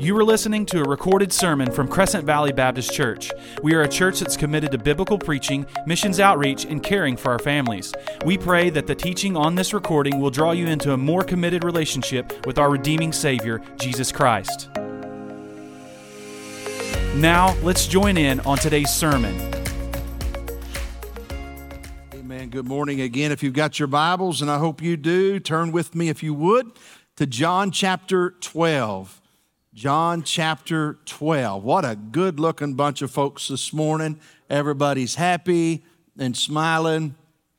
You are listening to a recorded sermon from Crescent Valley Baptist Church. We are a church that's committed to biblical preaching, missions outreach, and caring for our families. We pray that the teaching on this recording will draw you into a more committed relationship with our redeeming Savior, Jesus Christ. Now, let's join in on today's sermon. Amen. Good morning again. If you've got your Bibles, and I hope you do, turn with me, if you would, to John chapter 12. John chapter 12. What a good-looking bunch of folks this morning. Everybody's happy and smiling.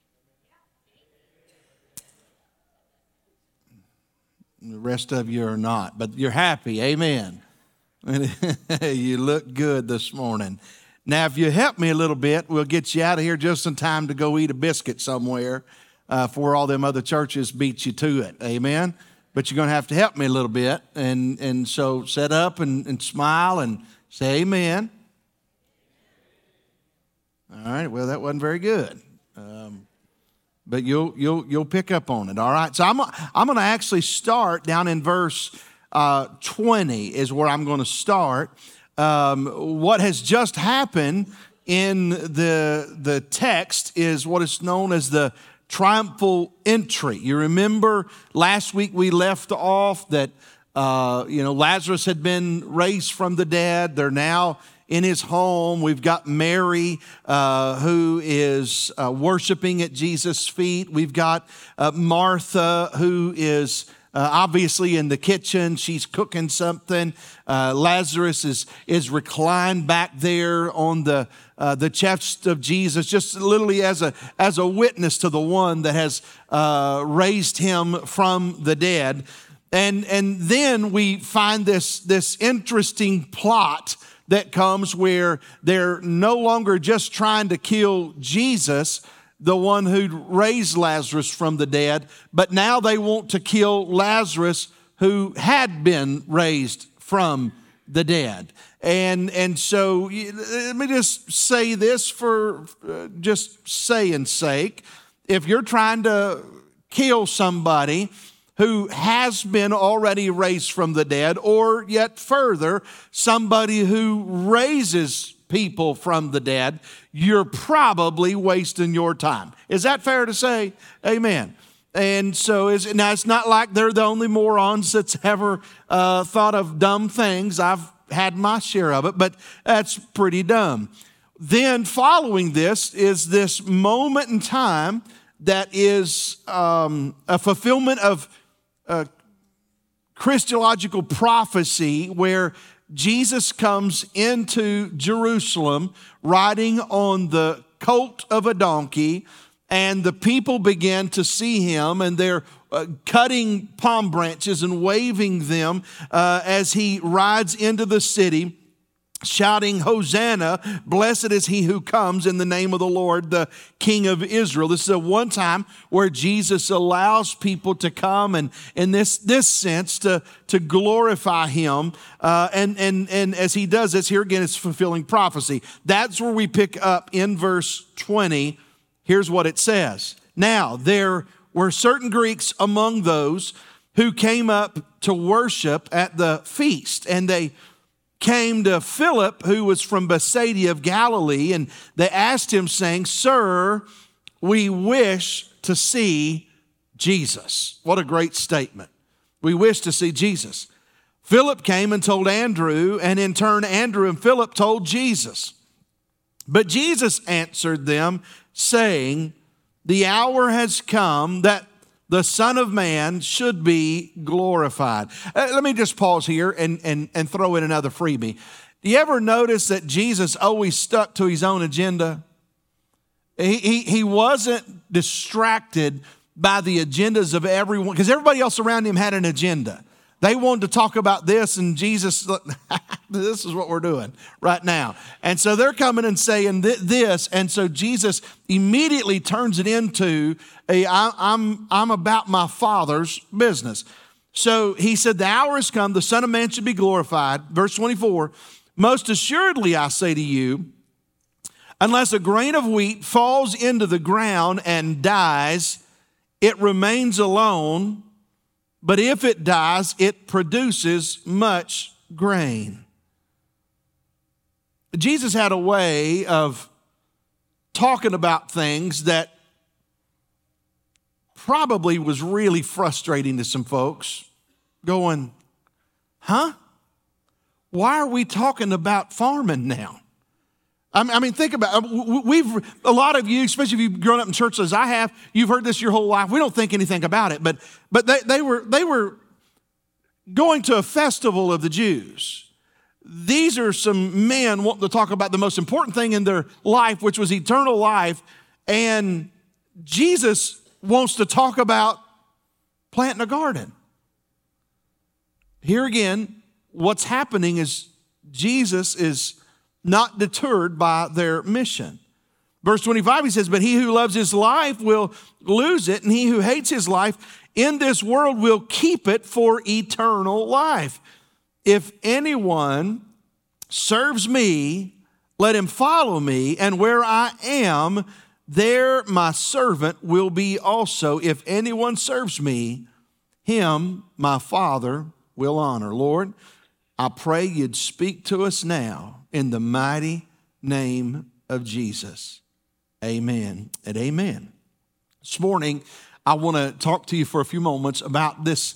The rest of you are not, but you're happy. Amen. You look good this morning. Now, if you help me a little bit, we'll get you out of here just in time to go eat a biscuit somewhere before all them other churches beat you to it. Amen. But you're going to have to help me a little bit. And so set up and smile and say amen. All right, well, that wasn't very good. But you'll pick up on it, all right? So I'm going to actually start down in verse 20 is where I'm going to start. What has just happened in the text is what is known as the triumphal entry. You remember last week we left off that Lazarus had been raised from the dead. They're now in his home. We've got Mary who is worshiping at Jesus' feet. We've got Martha who is obviously in the kitchen. She's cooking something. Lazarus is reclined back there on the chest of Jesus, just literally as a witness to the one that has raised him from the dead. And then we find this interesting plot that comes where they're no longer just trying to kill Jesus, the one who raised Lazarus from the dead, but now they want to kill Lazarus who had been raised from the dead. And so let me just say this for just saying sake. If you're trying to kill somebody who has been already raised from the dead, or yet further, somebody who raises people from the dead, you're probably wasting your time. Is that fair to say? Amen. And so it's not like they're the only morons that's ever thought of dumb things. I've had my share of it, but that's pretty dumb. Then following this is this moment in time that is a fulfillment of Christological prophecy where Jesus comes into Jerusalem riding on the colt of a donkey, and the people begin to see him, and they're cutting palm branches and waving them as he rides into the city, shouting, "Hosanna, blessed is he who comes in the name of the Lord, the King of Israel." This is a one time where Jesus allows people to come and in this sense to glorify him. And as he does this, here again, it's fulfilling prophecy. That's where we pick up in verse 20. Here's what it says. Now, there were certain Greeks among those who came up to worship at the feast, and they came to Philip, who was from Bethsaida of Galilee, and they asked him, saying, "Sir, we wish to see Jesus." What a great statement. We wish to see Jesus. Philip came and told Andrew, and in turn Andrew and Philip told Jesus. But Jesus answered them, saying, "The hour has come that the Son of Man should be glorified." Let me just pause here and throw in another freebie. Do you ever notice that Jesus always stuck to his own agenda? He wasn't distracted by the agendas of everyone, because everybody else around him had an agenda. They wanted to talk about this, and Jesus, this is what we're doing right now. And so they're coming and saying this, and so Jesus immediately turns it into I'm about my Father's business. So he said, "The hour has come, the Son of Man should be glorified." Verse 24, "Most assuredly I say to you, unless a grain of wheat falls into the ground and dies, it remains alone. But if it dies, it produces much grain. Jesus had a way of talking about things that probably was really frustrating to some folks, going, huh? Why are we talking about farming now? I mean, think about it. A lot of you, especially if you've grown up in church as I have, you've heard this your whole life. We don't think anything about it, but they were going to a festival of the Jews. These are some men wanting to talk about the most important thing in their life, which was eternal life, and Jesus wants to talk about planting a garden. Here again, what's happening is Jesus is not deterred by their mission. Verse 25, he says, but he who loves his life will lose it, and he who hates his life in this world will keep it for eternal life. If anyone serves me, let him follow me, and where I am, there my servant will be also. If anyone serves me, him my Father will honor. Lord, I pray you'd speak to us now in the mighty name of Jesus. Amen and amen. This morning, I want to talk to you for a few moments about this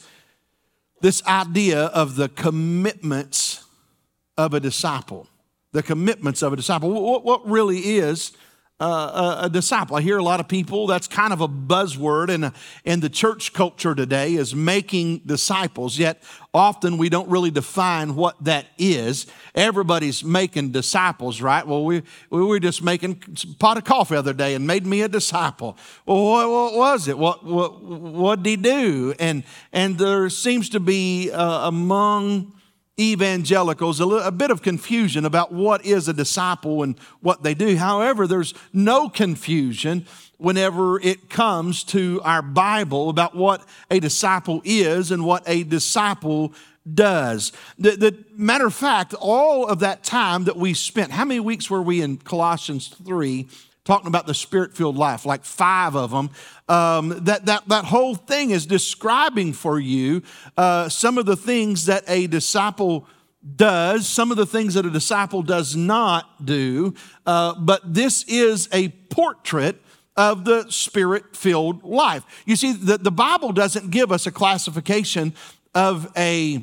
idea of the commitments of a disciple. The commitments of a disciple. What really is a disciple? I hear a lot of people, that's kind of a buzzword in the church culture today, is making disciples, yet often we don't really define what that is. Everybody's making disciples, right? Well, we were just making a pot of coffee the other day and made me a disciple. Well, what was it? What did he do? And there seems to be among evangelicals a bit of confusion about what is a disciple and what they do. However, there's no confusion whenever it comes to our Bible about what a disciple is and what a disciple does. The matter of fact, all of that time that we spent, how many weeks were we in Colossians 3 talking about the Spirit-filled life? Like 5 of them. That whole thing is describing for you some of the things that a disciple does, some of the things that a disciple does not do. But this is a portrait of the Spirit-filled life. You see, the Bible doesn't give us a classification of a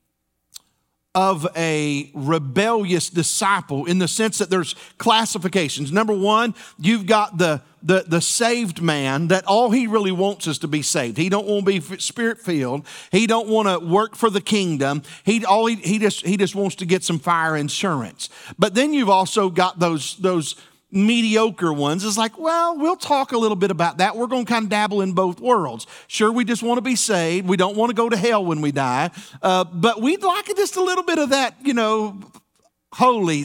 rebellious disciple in the sense that there's classifications. Number one, you've got the saved man that all he really wants is to be saved. He don't want to be Spirit-filled. He don't want to work for the kingdom. He just wants to get some fire insurance. But then you've also got those mediocre ones. It's like, well, we'll talk a little bit about that. We're going to kind of dabble in both worlds. Sure, we just want to be saved. We don't want to go to hell when we die. But we'd like just a little bit of that, holy,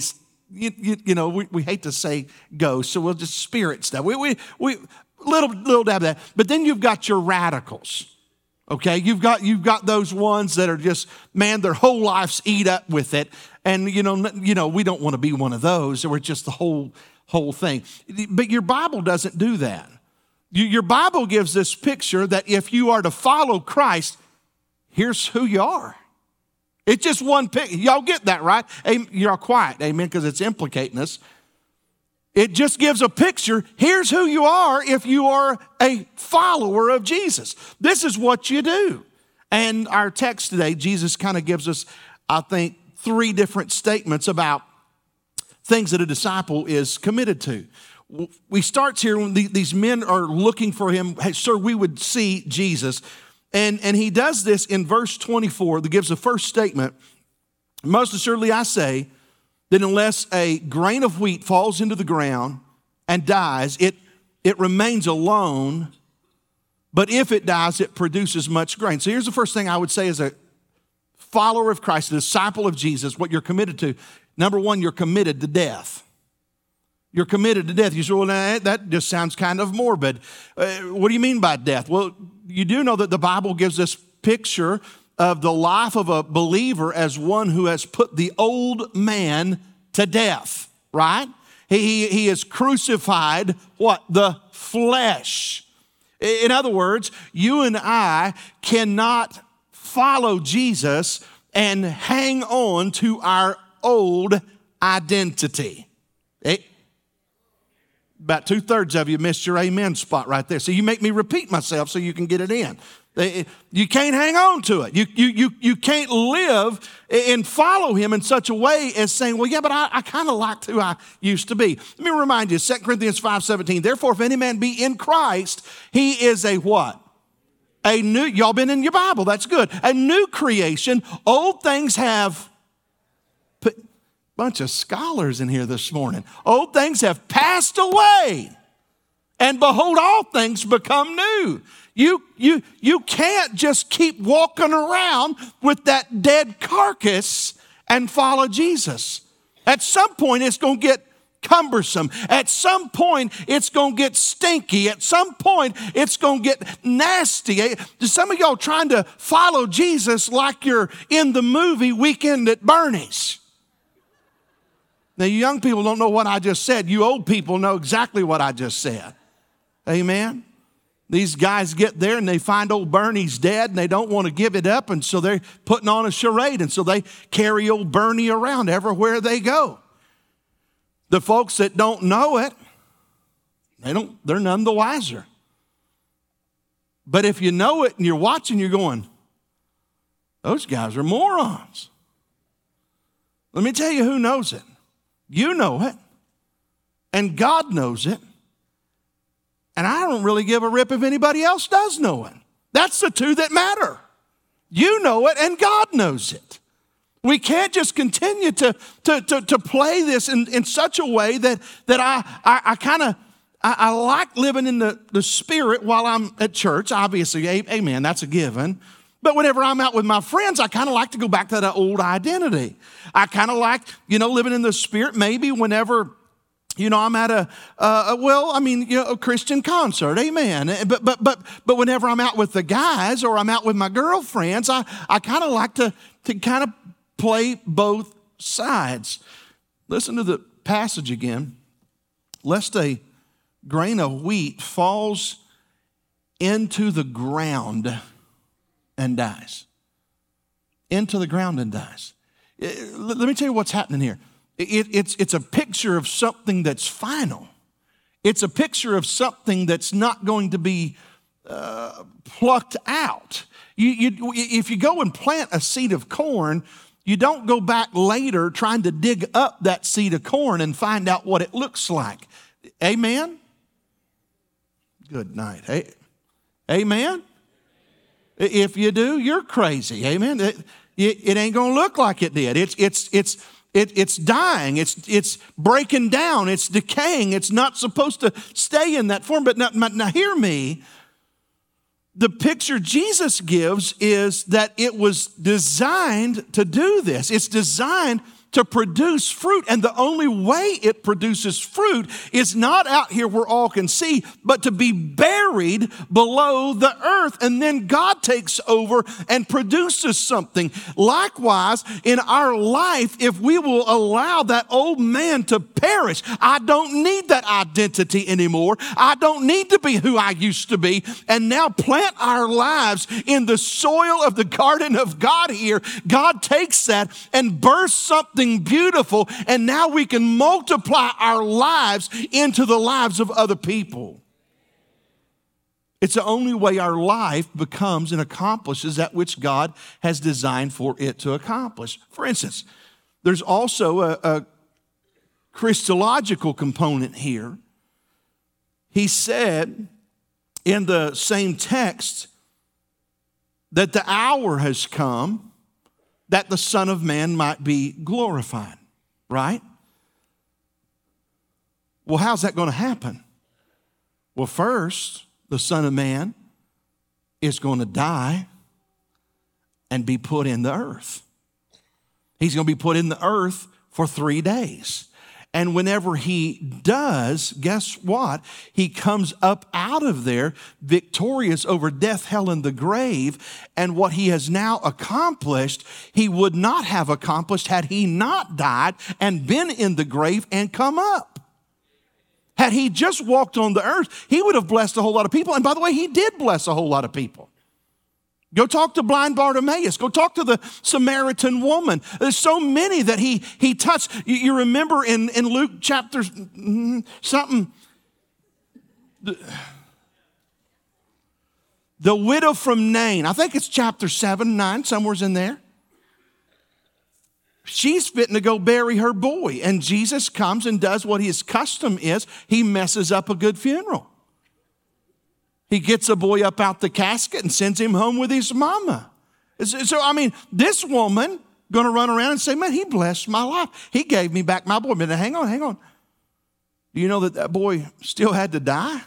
we hate to say ghost, so we'll just spirit stuff. We little dab of that. But then you've got your radicals. Okay, you've got those ones that are just, man, their whole life's eat up with it. And we don't want to be one of those. We're just the whole thing. But your Bible doesn't do that. Your Bible gives this picture that if you are to follow Christ, here's who you are. It's just one picture. Y'all get that, right? You're all quiet, amen, because it's implicating us. It just gives a picture. Here's who you are if you are a follower of Jesus. This is what you do. And our text today, Jesus kind of gives us, I think, 3 different statements about things that a disciple is committed to. We start here when these men are looking for him. Hey, sir, we would see Jesus. And he does this in verse 24 that gives the first statement. Most assuredly I say that unless a grain of wheat falls into the ground and dies, it remains alone. But if it dies, it produces much grain. So here's the first thing I would say as a follower of Christ, a disciple of Jesus, what you're committed to. Number one, you're committed to death. You're committed to death. You say, well, that just sounds kind of morbid. What do you mean by death? Well, you do know that the Bible gives this picture of the life of a believer as one who has put the old man to death, right? He has crucified what? The flesh. In other words, you and I cannot follow Jesus and hang on to our old identity. About 2/3 of you missed your amen spot right there. So you make me repeat myself so you can get it in. You can't hang on to it. You can't live and follow him in such a way as saying, well, yeah, but I kind of liked who I used to be. Let me remind you, 2 Corinthians 5:17, therefore, if any man be in Christ, he is a what? A new, y'all been in your Bible, that's good. A new creation. Old things have, bunch of scholars in here this morning. Old things have passed away, and behold, all things become new. You can't just keep walking around with that dead carcass and follow Jesus. At some point, it's going to get cumbersome. At some point, it's going to get stinky. At some point, it's going to get nasty. Some of y'all trying to follow Jesus like you're in the movie Weekend at Bernie's. Now, you young people don't know what I just said. You old people know exactly what I just said. Amen? These guys get there and they find old Bernie's dead and they don't want to give it up, and so they're putting on a charade, and so they carry old Bernie around everywhere they go. The folks that don't know it, they're none the wiser. But if you know it and you're watching, you're going, those guys are morons. Let me tell you who knows it. You know it, and God knows it, and I don't really give a rip if anybody else does know it. That's the two that matter. You know it, and God knows it. We can't just continue to play this in such a way that I like living in the Spirit while I'm at church. Obviously, amen, that's a given. But whenever I'm out with my friends, I kind of like to go back to that old identity. I kind of like, living in the Spirit maybe whenever, I'm at a Christian concert, amen. But whenever I'm out with the guys or I'm out with my girlfriends, I kind of like to kind of play both sides. Listen to the passage again. Lest a grain of wheat falls into the ground and dies. Into the ground and dies. Let me tell you what's happening here. It's a picture of something that's final. It's a picture of something that's not going to be plucked out. If you go and plant a seed of corn, you don't go back later trying to dig up that seed of corn and find out what it looks like. Amen? Good night. Hey, amen? If you do, you're crazy. Amen? It ain't going to look like it did. It's dying. It's breaking down. It's decaying. It's not supposed to stay in that form. But now hear me. The picture Jesus gives is that it was designed to do this. It's designed to produce fruit. And the only way it produces fruit is not out here where all can see, but to be buried below the earth. And then God takes over and produces something. Likewise, in our life, if we will allow that old man to perish, I don't need that identity anymore. I don't need to be who I used to be. And now plant our lives in the soil of the garden of God here. God takes that and bursts something beautiful, and now we can multiply our lives into the lives of other people. It's the only way our life becomes and accomplishes that which God has designed for it to accomplish. For instance, there's also a Christological component here. He said in the same text that the hour has come that the Son of Man might be glorified, right? Well, how's that going to happen? Well, first, the Son of Man is going to die and be put in the earth. He's going to be put in the earth for 3 days. And whenever he does, guess what? He comes up out of there victorious over death, hell, and the grave. And what he has now accomplished, he would not have accomplished had he not died and been in the grave and come up. Had he just walked on the earth, he would have blessed a whole lot of people. And by the way, he did bless a whole lot of people. Go talk to blind Bartimaeus. Go talk to the Samaritan woman. There's so many that he touched. You remember in Luke chapter something, the widow from Nain. I think it's chapter 7, 9, somewhere's in there. She's fitting to go bury her boy. And Jesus comes and does what his custom is. He messes up a good funeral. He gets a boy up out the casket and sends him home with his mama. So, I mean, this woman going to run around and say, man, he blessed my life. He gave me back my boy. But hang on. Do you know that boy still had to die?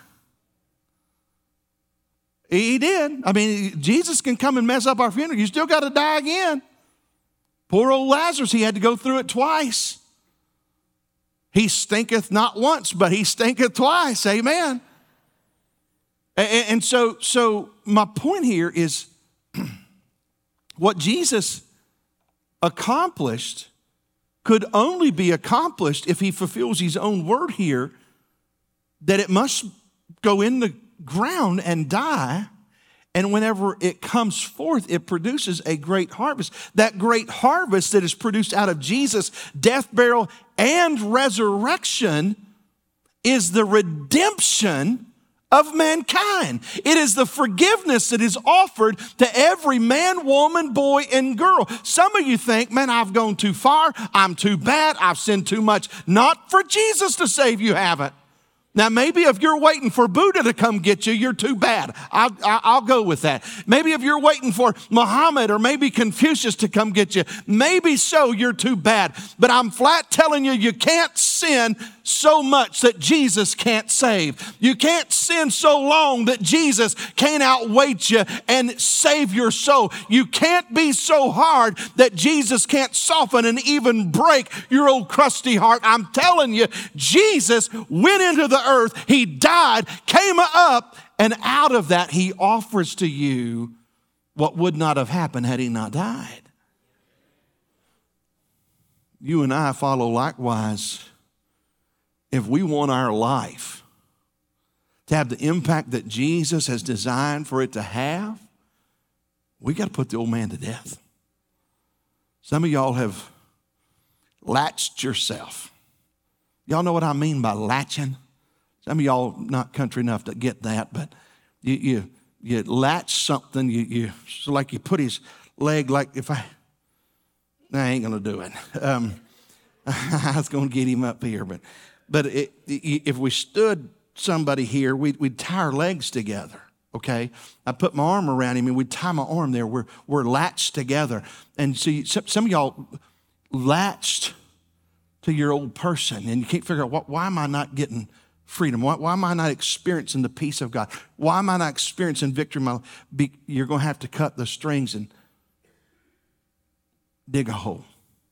He did. I mean, Jesus can come and mess up our funeral. You still got to die again. Poor old Lazarus, he had to go through it twice. He stinketh not once, but he stinketh twice. Amen. And so my point here is what Jesus accomplished could only be accomplished if he fulfills his own word here, that it must go in the ground and die. And whenever it comes forth, it produces a great harvest. That great harvest that is produced out of Jesus' death, burial, and resurrection is the redemption of mankind. It is the forgiveness that is offered to every man, woman, boy, and girl. Some of you think, man, I've gone too far. I'm too bad. I've sinned too much. Not for Jesus to save you, haven't. Now, maybe if you're waiting for Buddha to come get you, you're too bad. I'll go with that. Maybe if you're waiting for Muhammad or maybe Confucius to come get you, maybe so, you're too bad. But I'm flat telling you, you can't sin so much that Jesus can't save. You can't sin so long that Jesus can't outweight you and save your soul. You can't be so hard that Jesus can't soften and even break your old crusty heart. I'm telling you, Jesus went into the earth, he died, came up, and out of that he offers to you what would not have happened had he not died. You and I follow likewise. If we want our life to have the impact that Jesus has designed for it to have, we got to put the old man to death. Some of y'all have latched yourself. Y'all know what I mean by latching? Some of y'all not country enough to get that, but you latch something. So like you put his leg like I ain't gonna do it. I was gonna get him up here, but if we stood somebody here, we'd tie our legs together. Okay, I put my arm around him and we'd tie my arm there. We're latched together, and see some of y'all latched to your old person, and you can't figure out why am I not getting freedom? Why am I not experiencing the peace of God? Why am I not experiencing victory in my life? You're going to have to cut the strings and dig a hole.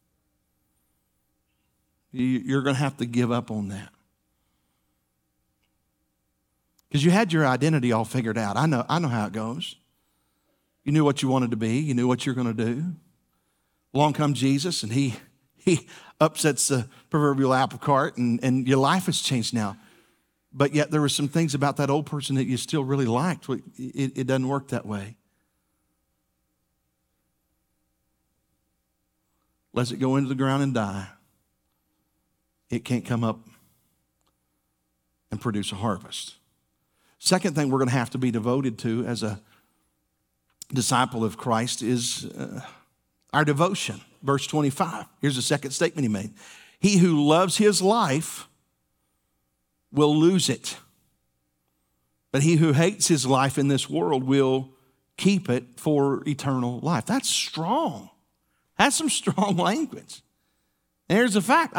You're going to have to give up on that. Because you had your identity all figured out. I know how it goes. You knew what you wanted to be. You knew what you're going to do. Along comes Jesus, and he upsets the proverbial apple cart, and your life has changed now. But yet there were some things about that old person that you still really liked. It doesn't work that way. Lets it go into the ground and die. It can't come up and produce a harvest. Second thing we're going to have to be devoted to as a disciple of Christ is our devotion. Verse 25. Here's the second statement he made. He who loves his life will lose it. But he who hates his life in this world will keep it for eternal life. That's strong. That's some strong language. And here's the fact.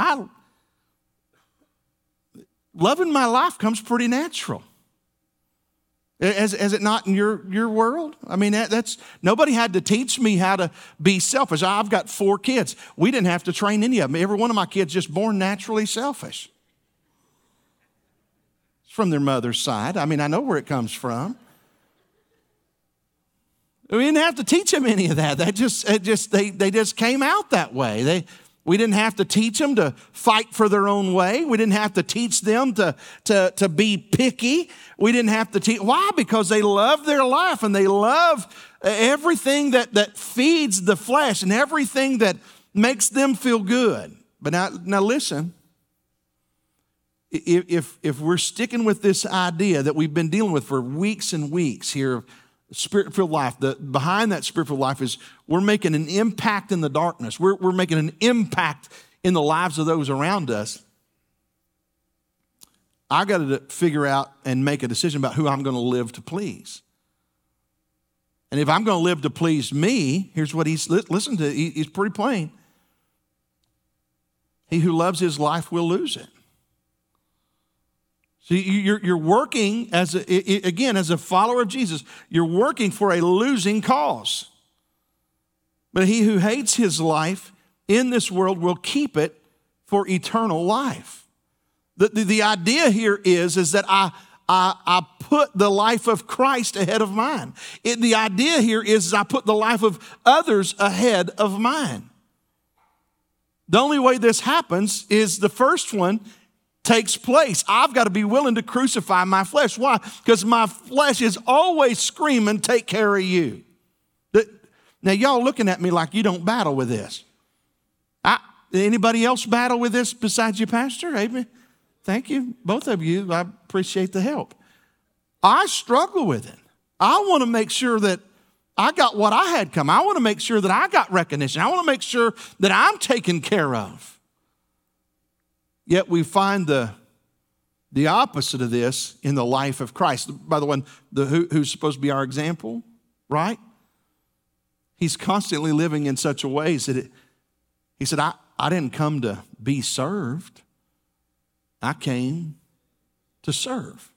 Loving my life comes pretty natural. Is it not in your world? I mean, that's nobody had to teach me how to be selfish. I've got 4 kids. We didn't have to train any of them. Every one of my kids just born naturally selfish. It's from their mother's side. I mean, I know where it comes from. We didn't have to teach them any of that. They just came out that way. We didn't have to teach them to fight for their own way. We didn't have to teach them to be picky. We didn't have to teach. Why? Because they love their life and they love everything that feeds the flesh and everything that makes them feel good. But now listen. If we're sticking with this idea that we've been dealing with for weeks and weeks here, Spirit-filled life, behind that Spirit-filled life is we're making an impact in the darkness. We're making an impact in the lives of those around us. I got to figure out and make a decision about who I'm going to live to please. And if I'm going to live to please me, here's what he's pretty plain. He who loves his life will lose it. So you're working as a follower of Jesus, you're working for a losing cause. But he who hates his life in this world will keep it for eternal life. The idea here is that I put the life of Christ ahead of mine. The idea here is I put the life of others ahead of mine. The only way this happens is the first one takes place. I've got to be willing to crucify my flesh. Why? Because my flesh is always screaming, take care of you. Now, y'all looking at me like you don't battle with this. Anybody else battle with this besides you, Pastor? Amen. Thank you, both of you. I appreciate the help. I struggle with it. I want to make sure that I got what I had come. I want to make sure that I got recognition. I want to make sure that I'm taken care of. Yet we find the opposite of this in the life of Christ. By the way, who's supposed to be our example, right? He's constantly living in such a way that he said, I didn't come to be served. I came to serve.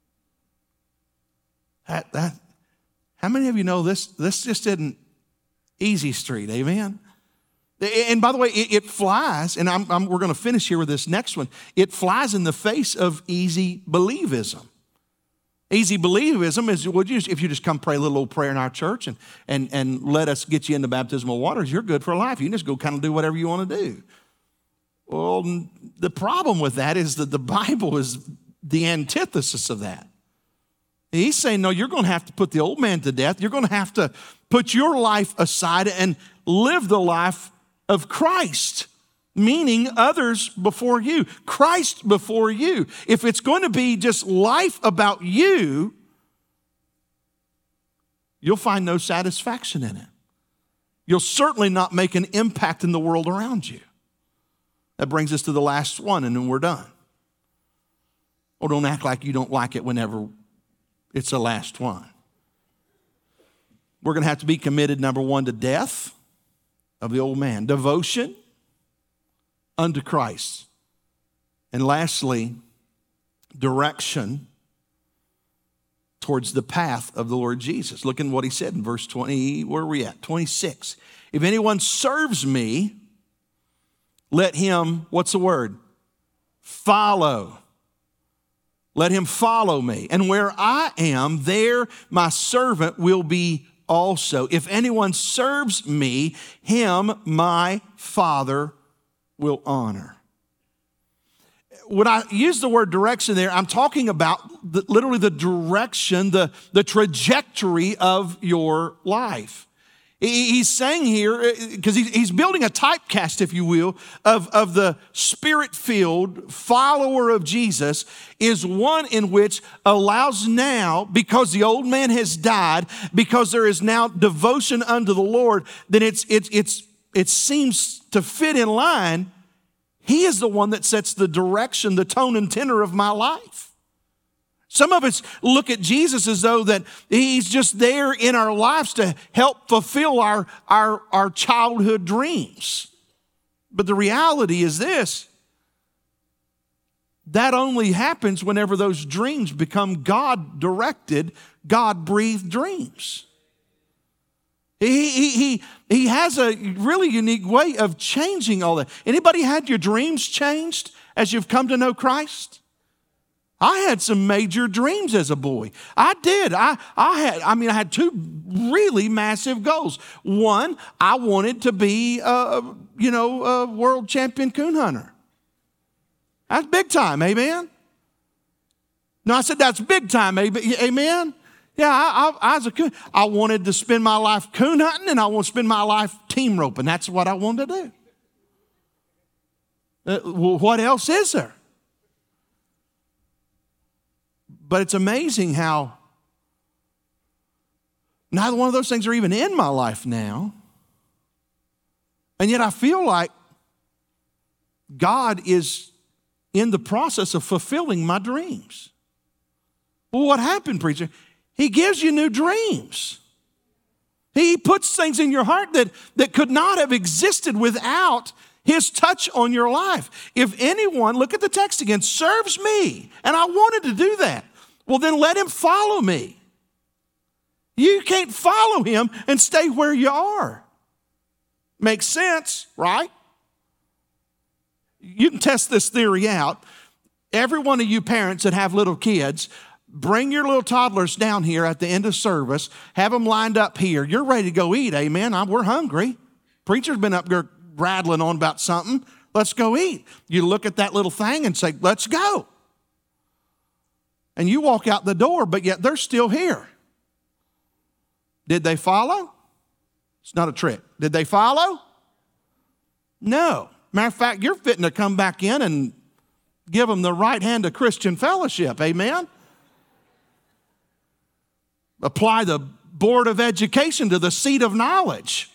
How many of you know this just isn't easy street, amen? And by the way, it flies, and we're going to finish here with this next one. It flies in the face of easy believism. Easy believism is if you just come pray a little old prayer in our church and let us get you into baptismal waters, you're good for life. You can just go kind of do whatever you want to do. Well, the problem with that is that the Bible is the antithesis of that. He's saying, no, you're going to have to put the old man to death. You're going to have to put your life aside and live the life of Christ, meaning others before you, Christ before you. If it's going to be just life about you, you'll find no satisfaction in it. You'll certainly not make an impact in the world around you. That brings us to the last one, and then we're done. Oh, don't act like you don't like it whenever it's the last one. We're going to have to be committed, number one, to death of the old man, devotion unto Christ. And lastly, direction towards the path of the Lord Jesus. Look at what he said in verse 20, where are we at? 26. If anyone serves me, let him, what's the word? Follow. Let him follow me. And where I am, there my servant will be also. If anyone serves me, him my Father will honor. When I use the word direction there, I'm talking about literally the direction, the trajectory of your life. He's saying here, because he's building a typecast, if you will, of the Spirit-filled follower of Jesus, is one in which allows now, because the old man has died, because there is now devotion unto the Lord, then it seems to fit in line. He is the one that sets the direction, the tone and tenor of my life. Some of us look at Jesus as though that he's just there in our lives to help fulfill our childhood dreams. But the reality is this: that only happens whenever those dreams become God-directed, God-breathed dreams. He has a really unique way of changing all that. Anybody had your dreams changed as you've come to know Christ? I had some major dreams as a boy. I did. I had two really massive goals. One, I wanted to be, a world champion coon hunter. That's big time, amen? No, I said that's big time, amen? Yeah, I was a coon. I wanted to spend my life coon hunting, and I want to spend my life team roping. That's what I wanted to do. What else is there? But it's amazing how neither one of those things are even in my life now. And yet I feel like God is in the process of fulfilling my dreams. Well, what happened, preacher? He gives you new dreams. He puts things in your heart that could not have existed without His touch on your life. If anyone, look at the text again, serves me, and I wanted to do that, well, then let him follow me. You can't follow Him and stay where you are. Makes sense, right? You can test this theory out. Every one of you parents that have little kids, bring your little toddlers down here at the end of service, have them lined up here. You're ready to go eat, amen? We're hungry. Preacher's been up there rattling on about something. Let's go eat. You look at that little thing and say, let's go. And you walk out the door, but yet they're still here. Did they follow? It's not a trick. Did they follow? No. Matter of fact, you're fitting to come back in and give them the right hand of Christian fellowship. Amen? Apply the board of education to the seat of knowledge.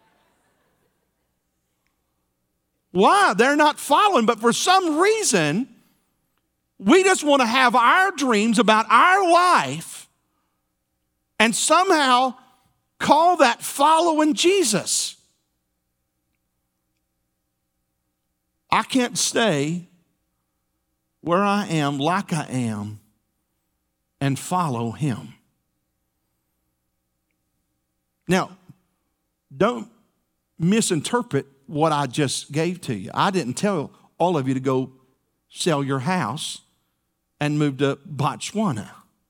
Why? They're not following, but for some reason, we just want to have our dreams about our life and somehow call that following Jesus. I can't stay where I am like I am and follow Him. Now, don't misinterpret what I just gave to you. I didn't tell all of you to go sell your house and move to Botswana.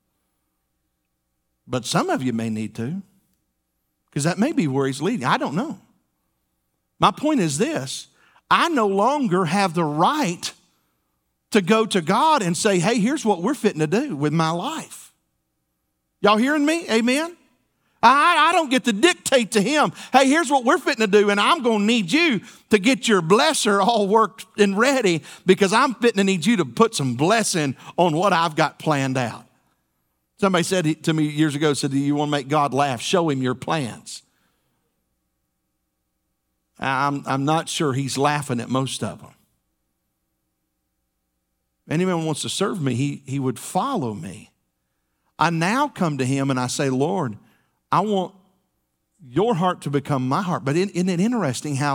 But some of you may need to, because that may be where He's leading. I don't know. My point is this: I no longer have the right to go to God and say, hey, here's what we're fitting to do with my life. Y'all hearing me? Amen? I don't get to dictate to Him, hey, here's what we're fitting to do, and I'm going to need you to get your blesser all worked and ready, because I'm fitting to need you to put some blessing on what I've got planned out. Somebody said to me years ago, do you want to make God laugh? Show Him your plans. I'm not sure He's laughing at most of them. If anyone wants to serve me, he would follow me. I now come to Him and I say, Lord, I want your heart to become my heart. But isn't it interesting how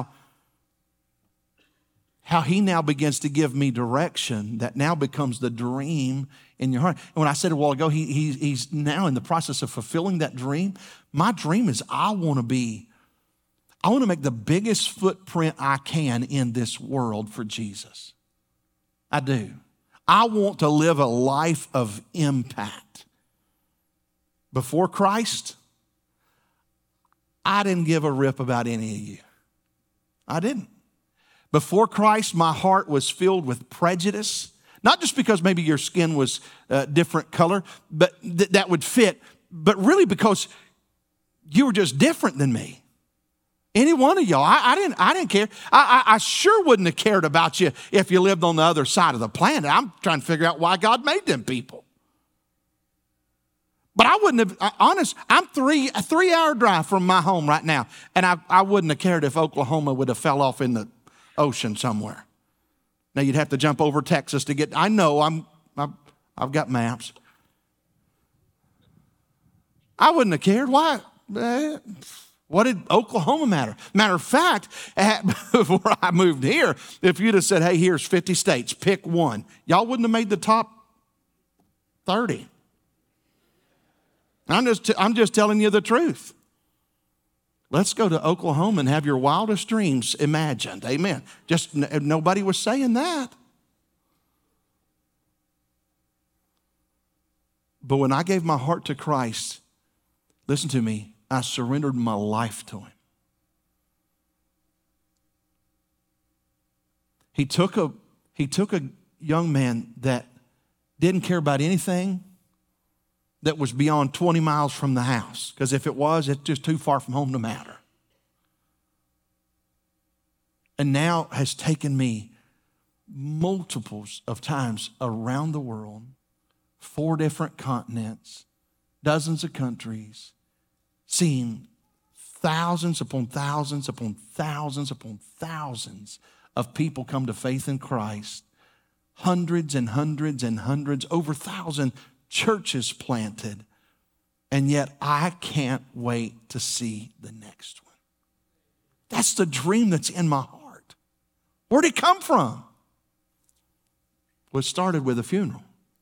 He now begins to give me direction that now becomes the dream in your heart. And when I said a while ago, he's now in the process of fulfilling that dream. My dream is I want to make the biggest footprint I can in this world for Jesus. I do. I want to live a life of impact. Before Christ, I didn't give a rip about any of you. I didn't. Before Christ, my heart was filled with prejudice. Not just because maybe your skin was a different color, but that would fit, but really because you were just different than me. Any one of y'all, I didn't care. I sure wouldn't have cared about you if you lived on the other side of the planet. I'm trying to figure out why God made them people. But I wouldn't have, honest, I'm a 3-hour drive from my home right now, and I wouldn't have cared if Oklahoma would have fell off in the ocean somewhere. Now you'd have to jump over Texas to get, I know, I've got maps. I wouldn't have cared. Why? What did Oklahoma matter? Matter of fact, before I moved here, if you'd have said, hey, here's 50 states, pick one, y'all wouldn't have made the top 30. I'm just telling you the truth. Let's go to Oklahoma and have your wildest dreams imagined. Amen. Just nobody was saying that. But when I gave my heart to Christ, listen to me, I surrendered my life to Him. He took a young man that didn't care about anything that was beyond 20 miles from the house, because if it was, it's just too far from home to matter. And now has taken me multiples of times around the world, 4 different continents, dozens of countries, seeing thousands upon thousands upon thousands upon thousands of people come to faith in Christ, hundreds and hundreds and hundreds, over 1,000 churches planted, and yet I can't wait to see the next one. That's the dream that's in my heart. Where'd it come from? Well, it started with a funeral.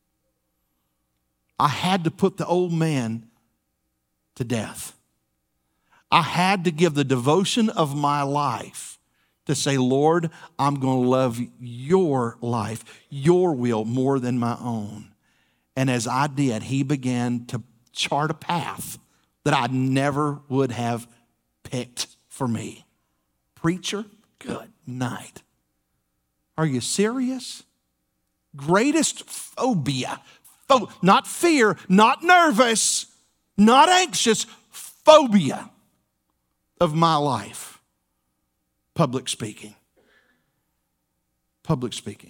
I had to put the old man to death. I had to give the devotion of my life to say, Lord, I'm going to love your life, your will more than my own. And as I did, He began to chart a path that I never would have picked for me. Preacher, good night. Are you serious? Greatest phobia, not fear, not nervous, not anxious, phobia of my life. Public speaking. Public speaking.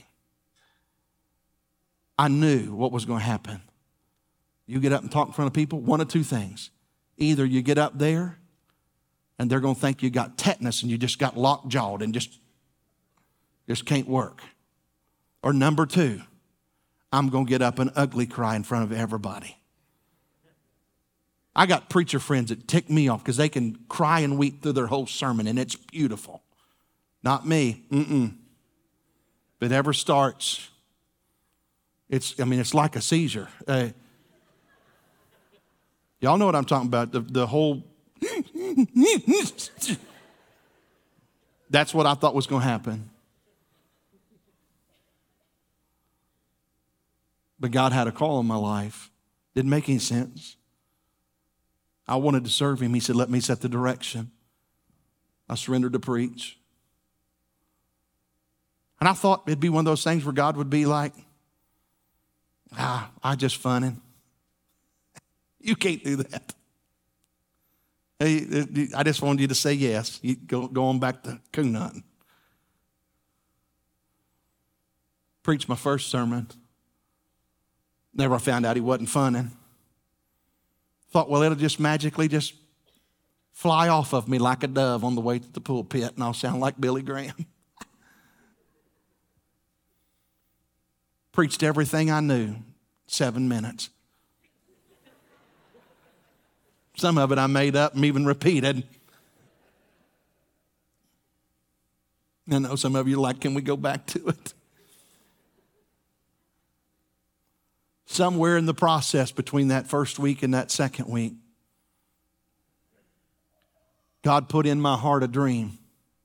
I knew what was going to happen. You get up and talk in front of people, one of two things. Either you get up there and they're going to think you got tetanus and you just got lockjawed and just can't work. Or number 2, I'm going to get up and ugly cry in front of everybody. I got preacher friends that tick me off because they can cry and weep through their whole sermon, and it's beautiful. Not me. If it ever starts, it's like a seizure. Y'all know what I'm talking about. The whole, that's what I thought was going to happen. But God had a call in my life. Didn't make any sense. I wanted to serve Him. He said, let me set the direction. I surrendered to preach. And I thought it'd be one of those things where God would be like, I just funning. You can't do that. Hey, I just wanted you to say yes. You go on back to coon hunting. Preached my first sermon. Never found out he wasn't funning. Thought, well, it'll just magically just fly off of me like a dove on the way to the pulpit, and I'll sound like Billy Graham. Preached everything I knew, 7 minutes. Some of it I made up and even repeated. I know some of you are like, can we go back to it? Somewhere in the process between that first week and that second week, God put in my heart a dream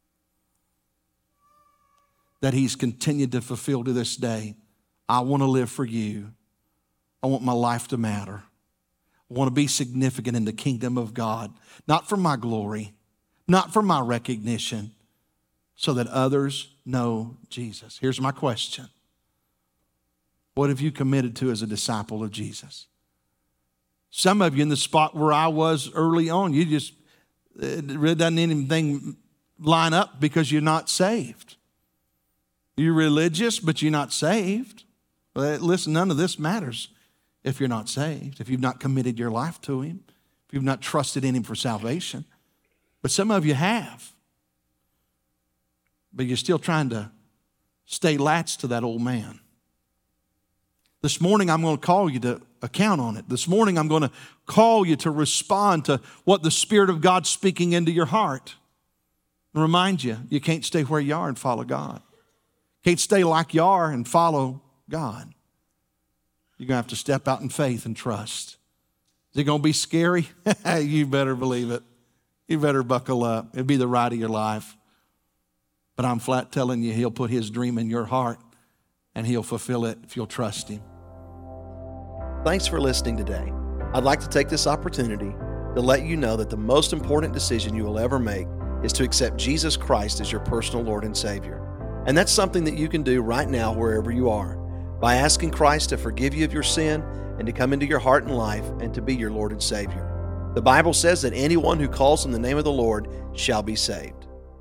that He's continued to fulfill to this day. I want to live for you. I want my life to matter. I want to be significant in the kingdom of God, not for my glory, not for my recognition, so that others know Jesus. Here's my question. What have you committed to as a disciple of Jesus? Some of you in the spot where I was early on, it really doesn't anything line up because you're not saved. You're religious, but you're not saved. Listen, none of this matters if you're not saved, if you've not committed your life to Him, if you've not trusted in Him for salvation. But some of you have. But you're still trying to stay latched to that old man. This morning, I'm going to call you to account on it. This morning, I'm going to call you to respond to what the Spirit of God's speaking into your heart. And remind you, you can't stay where you are and follow God. Can't stay like you are and follow God. You're going to have to step out in faith and trust. Is it going to be scary? You better believe it. You better buckle up. It'll be the ride of your life. But I'm flat telling you, He'll put His dream in your heart and He'll fulfill it if you'll trust Him. Thanks for listening today. I'd like to take this opportunity to let you know that the most important decision you will ever make is to accept Jesus Christ as your personal Lord and Savior. And that's something that you can do right now wherever you are, by asking Christ to forgive you of your sin and to come into your heart and life and to be your Lord and Savior. The Bible says that anyone who calls on the name of the Lord shall be saved.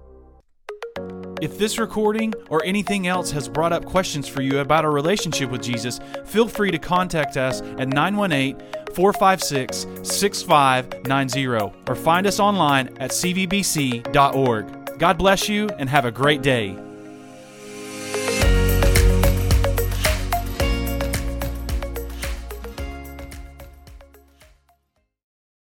If this recording or anything else has brought up questions for you about our relationship with Jesus, feel free to contact us at 918-456-6590 or find us online at cvbc.org. God bless you and have a great day.